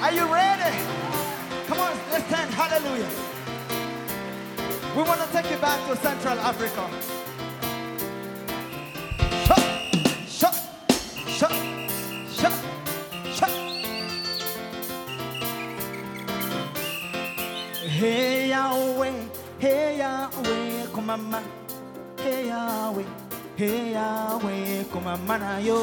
Are you ready? Come on, let's stand. Hallelujah. We want to take you back to Central Africa. Shut, shut, shut, shut. Hey Yahweh, come on, hey Yahweh, come on, man, yo.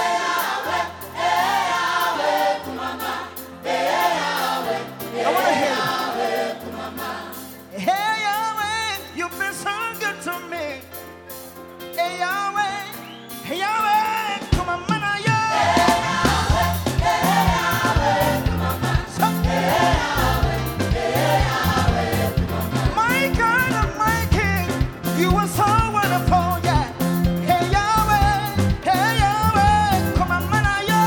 I want to hear you. Hey Yahweh, you've been so good to me. Hey Yahweh, come on, man, yo. My God and my King, you are so wonderful, yeah. Hey Yahweh, come on, man, yo.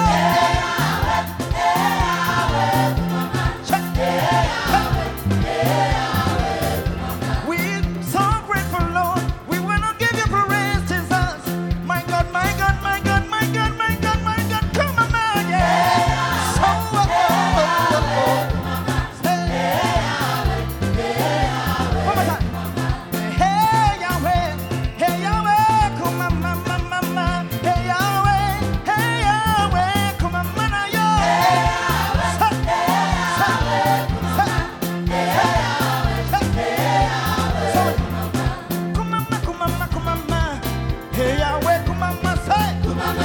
We're so grateful, Lord. We want to give you praise, Jesus. My God, my God, my God, my God, my God, my God. Come on, man, yeah. So, one more time. Hey Yahweh, come on, mama. Hey Yahweh, come on, man, yo. Hey Yahweh, come on, say. Come on,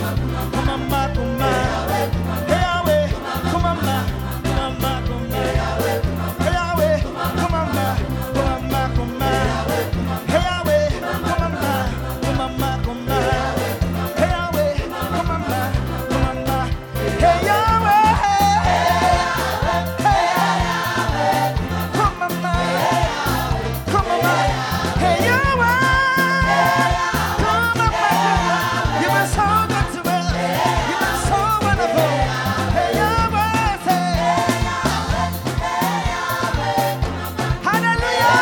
Hey Yahweh, come on, Hey Yahweh, come on, Hey Yahweh, come on, Hey Yahweh, come on, Hey Yahweh, come on, Hey Yahweh. You've been so good to me. You've been so wonderful. Hey Yahweh, say hallelujah.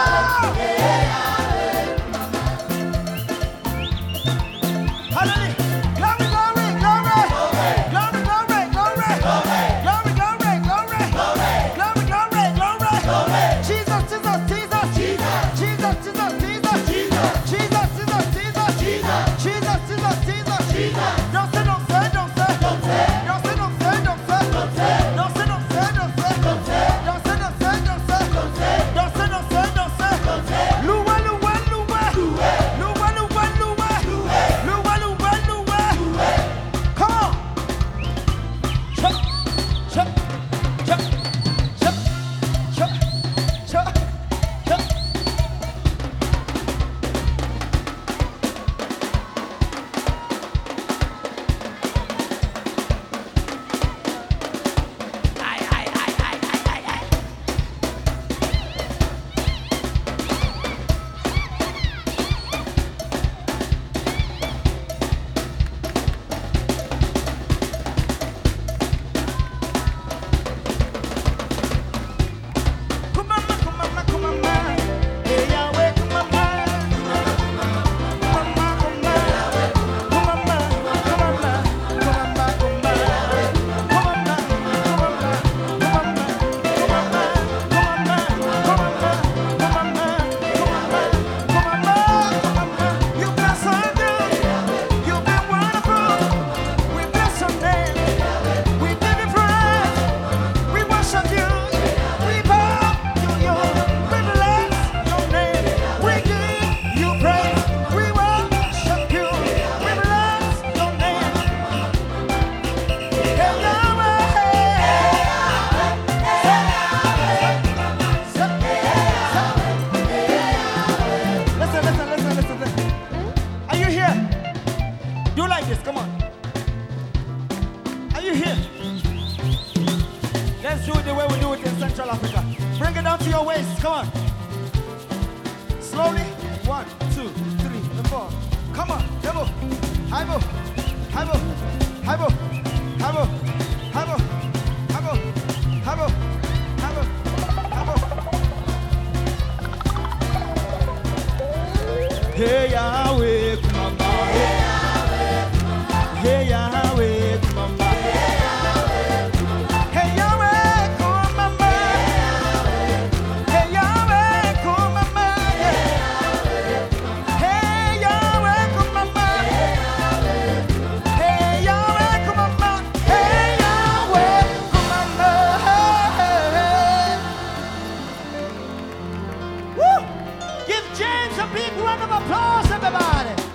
Hallelujah. Glory, glory, glory. Glory, glory, glory. Glory, glory, glory. Glory, glory, glory. Jesus, Jesus, Jesus. Jesus, Jesus, Jesus. Jesus, Jesus, Jesus. Jesus, Jesus, Jesus. Don't say, don't say, don't say. Don't say, don't say, don't say. Don't say, don't say, don't say. Don't say, don't say, don't say. Don't say, don't say, don't say. Don't say, don't say, don't say. Loué, loué, loué. Loué, loué, loué. Loué, loué, loué. Come on. Chuck, chuck, chuck, chuck, chuck, chuck, chuck. Central Africa. Bring it down to your waist. Come on. Slowly. 1, 2, 3, and 4. Come on. Hebo. Hebo. Hebo. Hebo. Hebo. Hebo. Hebo. Hebo. Hebo. Hebo. Hey Yahweh, come on. Hey Yahweh, come on. Hey big round of applause, everybody.